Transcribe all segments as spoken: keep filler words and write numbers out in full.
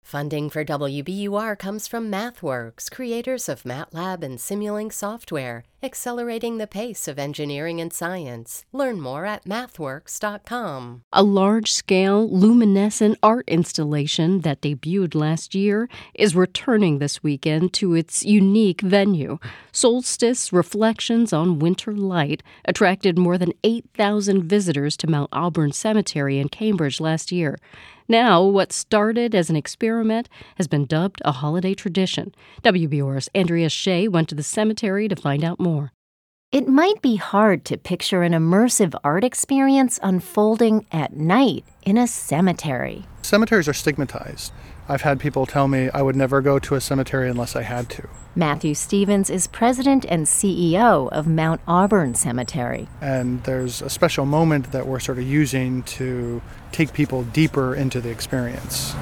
Funding for W B U R comes from MathWorks, creators of MATLAB and Simulink software, accelerating the pace of engineering and science. Learn more at mathworks dot com. A large-scale luminescent art installation that debuted last year is returning this weekend to its unique venue. Solstice Reflections on Winter Light attracted more than eight thousand visitors to Mount Auburn Cemetery in Cambridge last year. Now, what started as an experiment has been dubbed a holiday tradition. W B U R's Andrea Shea went to the cemetery to find out more. It might be hard to picture an immersive art experience unfolding at night in a cemetery. Cemeteries are stigmatized. I've had people tell me I would never go to a cemetery unless I had to. Matthew Stevens is president and C E O of Mount Auburn Cemetery. And there's a special moment that we're sort of using to take people deeper into the experience.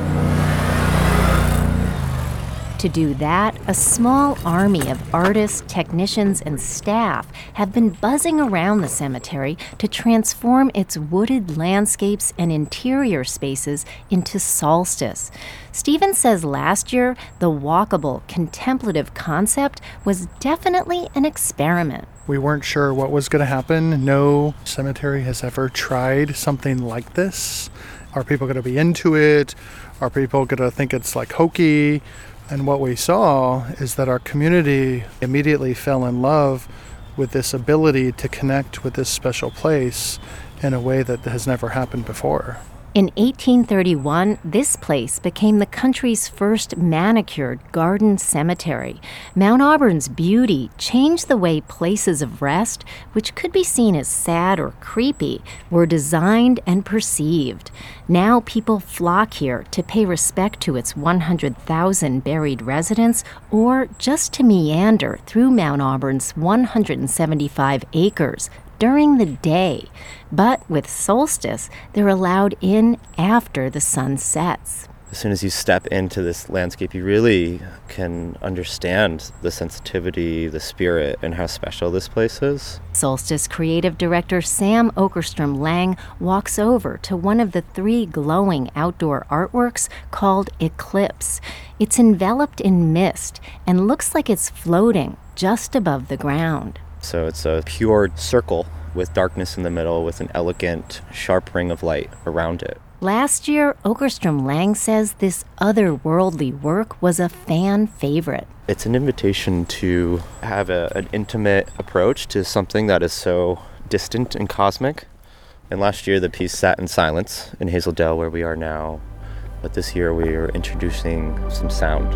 To do that, a small army of artists, technicians, and staff have been buzzing around the cemetery to transform its wooded landscapes and interior spaces into Solstice. Stevens says last year, the walkable, contemplative concept was definitely an experiment. We weren't sure what was going to happen. No cemetery has ever tried something like this. Are people going to be into it? Are people going to think it's like hokey? And what we saw is that our community immediately fell in love with this ability to connect with this special place in a way that has never happened before. In eighteen thirty-one, this place became the country's first manicured garden cemetery. Mount Auburn's beauty changed the way places of rest, which could be seen as sad or creepy, were designed and perceived. Now people flock here to pay respect to its one hundred thousand buried residents or just to meander through Mount Auburn's one hundred seventy-five acres during the day. But with Solstice, they're allowed in after the sun sets. As soon as you step into this landscape, you really can understand the sensitivity, the spirit, and how special this place is. Solstice creative director Sam Okerstrom Lang walks over to one of the three glowing outdoor artworks called Eclipse. It's enveloped in mist and looks like it's floating just above the ground. So it's a pure circle with darkness in the middle with an elegant, sharp ring of light around it. Last year, Okerstrom Lang says this otherworldly work was a fan favorite. It's an invitation to have a, an intimate approach to something that is so distant and cosmic. And last year, the piece sat in silence in Hazel Dell, where we are now. But this year, we are introducing some sound.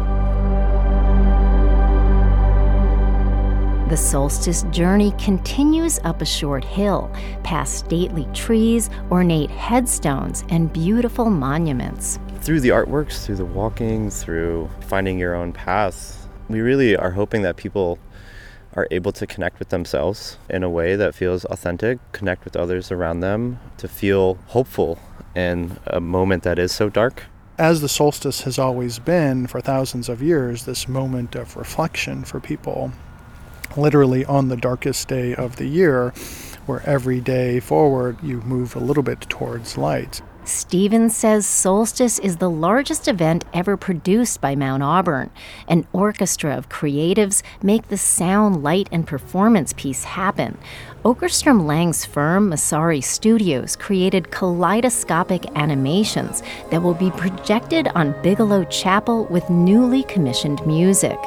The Solstice journey continues up a short hill, past stately trees, ornate headstones, and beautiful monuments. Through the artworks, through the walking, through finding your own path, we really are hoping that people are able to connect with themselves in a way that feels authentic, connect with others around them, to feel hopeful in a moment that is so dark. As the solstice has always been for thousands of years, this moment of reflection for people, literally on the darkest day of the year, where every day forward you move a little bit towards light. Stevens says Solstice is the largest event ever produced by Mount Auburn. An orchestra of creatives make the sound, light, and performance piece happen. Okerstrom Lang's firm, Masari Studios, created kaleidoscopic animations that will be projected on Bigelow Chapel with newly commissioned music.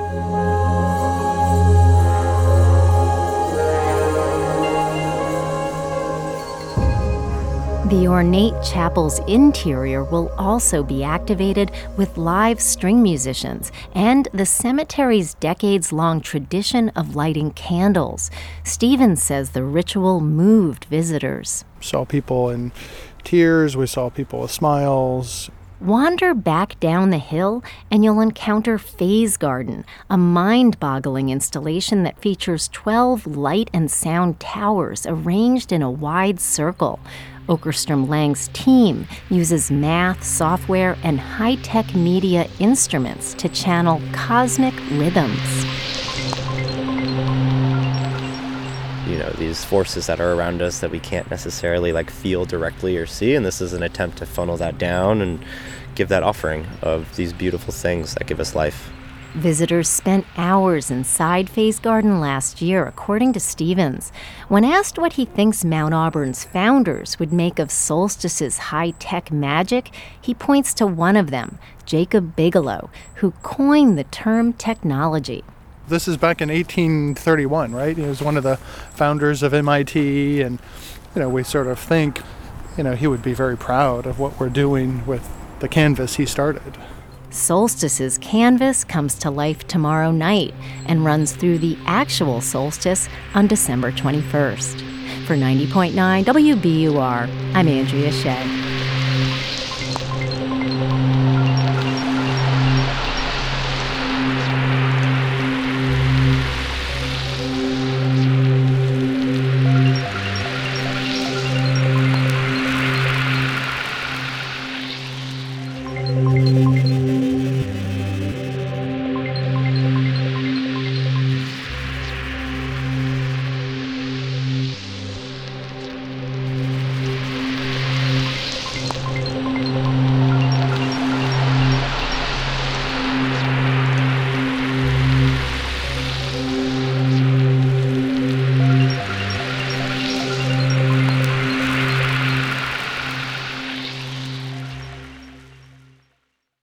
The ornate chapel's interior will also be activated with live string musicians and the cemetery's decades-long tradition of lighting candles. Stevens says the ritual moved visitors. We saw people in tears, we saw people with smiles. Wander back down the hill and you'll encounter Phase Garden, a mind-boggling installation that features twelve light and sound towers arranged in a wide circle. Okerstrom Lang's team uses math, software, and high-tech media instruments to channel cosmic rhythms. You know, these forces that are around us that we can't necessarily like feel directly or see, and this is an attempt to funnel that down and give that offering of these beautiful things that give us life. Visitors spent hours inside Faye's garden last year, according to Stevens. When asked what he thinks Mount Auburn's founders would make of Solstice's high-tech magic, he points to one of them, Jacob Bigelow, who coined the term technology. This is back in eighteen thirty-one, right? He was one of the founders of M I T, and, you know, we sort of think, you know, he would be very proud of what we're doing with the canvas he started. Solstice's canvas comes to life tomorrow night and runs through the actual solstice on December twenty-first. For ninety point nine W B U R, I'm Andrea Shea.